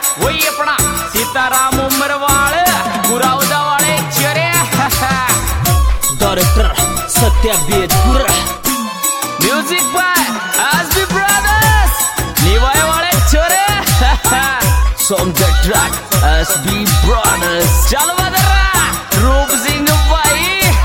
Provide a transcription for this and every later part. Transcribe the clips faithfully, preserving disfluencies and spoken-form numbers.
वही अपना सीताराम उमरवाल गुरावदा वाले चेहरे डायरेक्टर सत्या बेदपुर म्यूजिक बाय एसबी ब्रदर्स निवाय वाले चेहरे song the track SB brothers चलो बदरा रूप सिंह भाई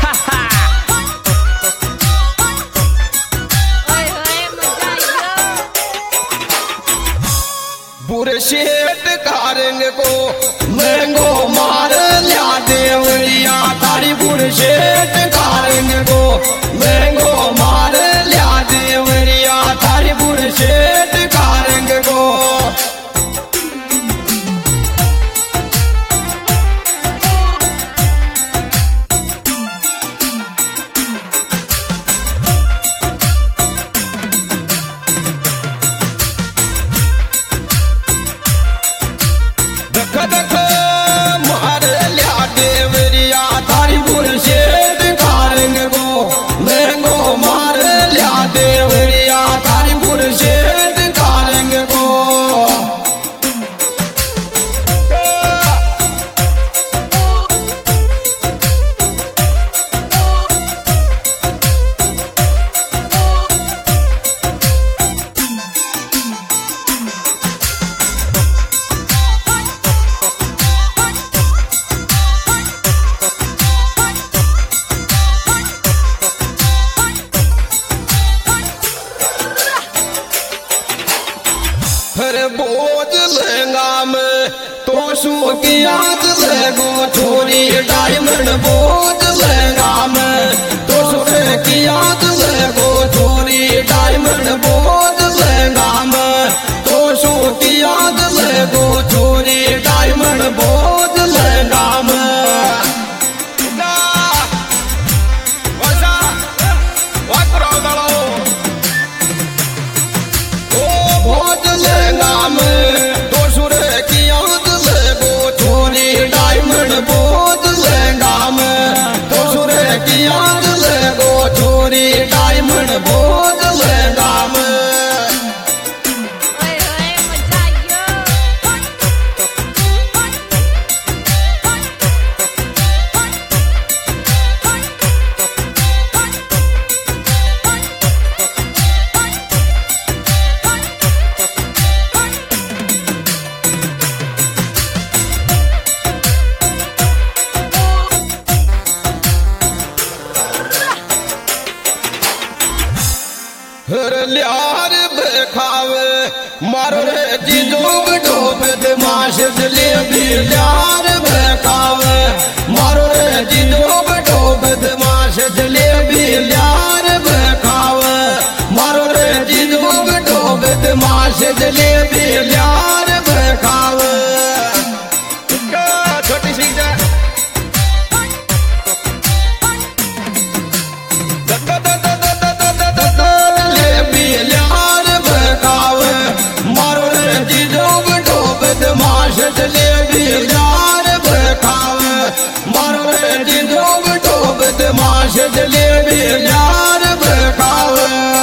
बुरशेट कारंग को मैंगो मार लिया देवरिया तारी बुरशेट कारंग को मैंगो मार लिया देवरिया तारी बुरशेट कारंग को दख मार लिया देवरिया तारी बुरशेट कारंग को मैंगो मार लिया देवरिया तारी बुरशेट कारंग को फिर बोझ लहंगा में तो सू की याद लगो छोरी डायमंड बोझ लहंगा में तो सू की याद लगो छोरी डायमंड बोझ लहंगा में तो सू की याद लगो छोरी डायमंड बोझ लहंगा में बोझ लहंगा में तो सुरे की याद लगो छोरी डायमंड बोझ लहंगा में लियार बेखावे मारो रे जीजो डोब दिमाश जलेबी लियार बेखावे मारो रे जीजो डोब दिमाश जलेबी लियार बेखावे मारो रे जीजो डोब दिमाश जलेबी लियार बेखावे छोटी सी जलेबी यार बेखावे मारो रे जिंदो डोब दिमाश जलेबी यार बेखावे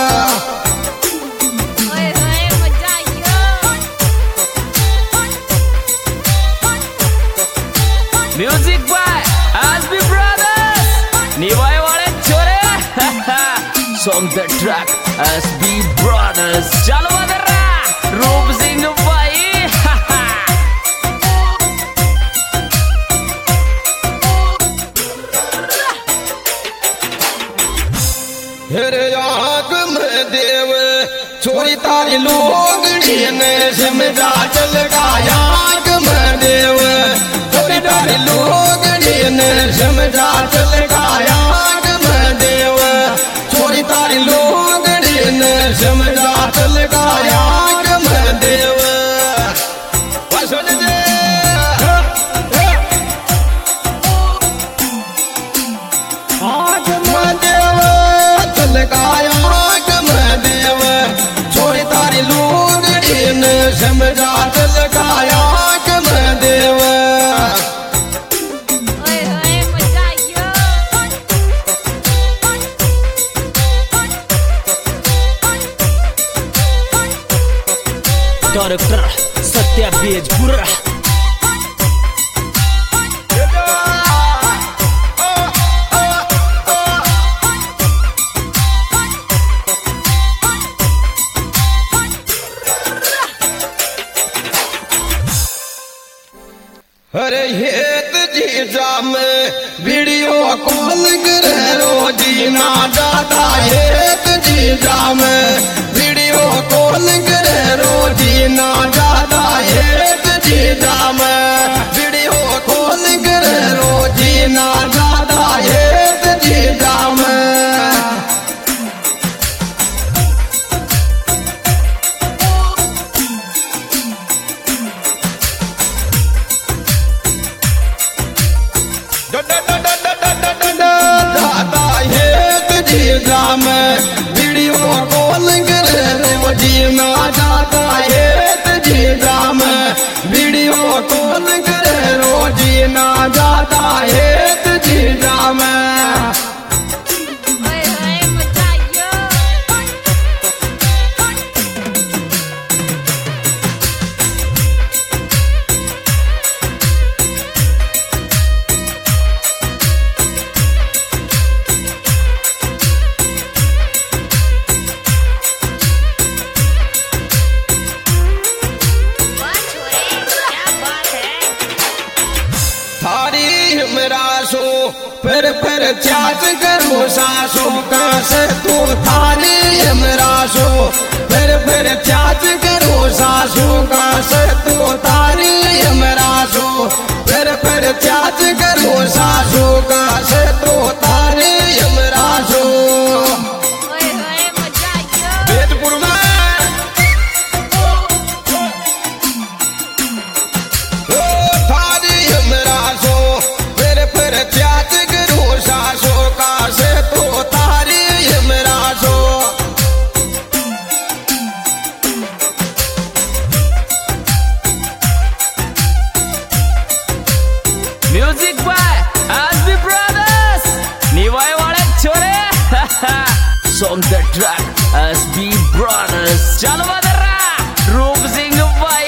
म्यूजिक बाय एसबी ब्रदर्स निवाय वाले चोरे song the track SB brothers चलो बदरा रूप सिंह भाई हेरे आग में देव छोरी तारी लोग ने समझा चल गाया आग में देव छोरी तारी लोग ने समझा चल गाया आग में देव छोरी तारी लोग ने समझा चल गाया आग में देव आग में देव चल गाया आग में देव छोरी तारी लोग ने समझा चल गाया आग में देव डायरेक्टर सत्या बेजपुरा। अरे हेत जीजा में वीडियो कॉल करे रोजी ना जाता। हेत जीजा में वीडियो कॉल करे रोजी ना जाता। हेत जीजा में वीडियो कॉल करे रोजी ना जाता। हेत जीजा में में वीडियो कॉल करे रोजी ना जाता। हेत जीजा में वीडियो कॉल करे रोजी ना जाता। हेत जीजा में फिर फिर चाच करो सासू का से तू थाली हमरा सो। फिर फिर चाच करो सासू का से तू थाली हमरा सो। फिर फिर चाच करो सासू का से तू थाली हमरा सो। बेजपुर में थाली हमरा सो। फिर फिर चाच सासो का से तो तारी हमरा सो। म्यूजिक बाय एसबी ब्रदर्स निवाय वाले छोरे। From the track S B Brothers। चलो बदरा रूप सिंह भाई।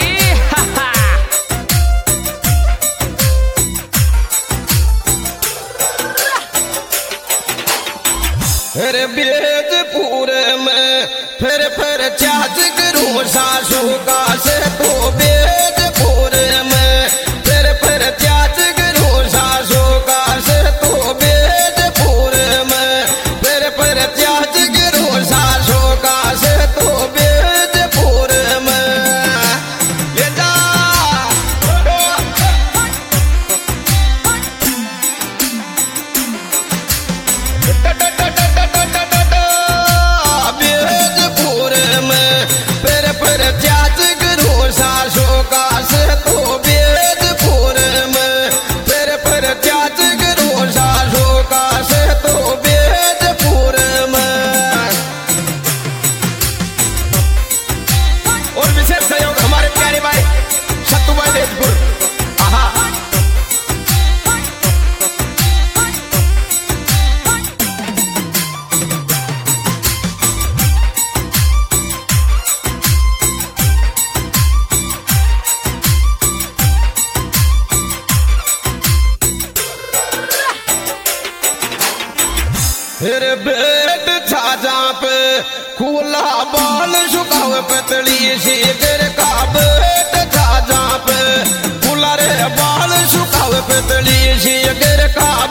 फिर बेजपुर में फिर फिर चाच करूं सासू का से तो। बेजपुर में फिर फिर चाच करूं सासू का से तो। बेजपुर में फिर फिर चाच करूं सासू का से तो। बेजपुर में ये जा बेजपुर में फिर फिर चाच करूं सासू का से तो। बेजपुर में फिर फिर चाच करूं सासू का से तो। बेजपुर में और विशेष सहयोग हमारे प्यारे भाई सत्तू भाई बेजपुर। आहा फिर बेट छाजा पे खुला बाल सुखावे पतली सी। फिर का बेट छाजा पे खुला रे बाल सुखावे पतली सी। फिर का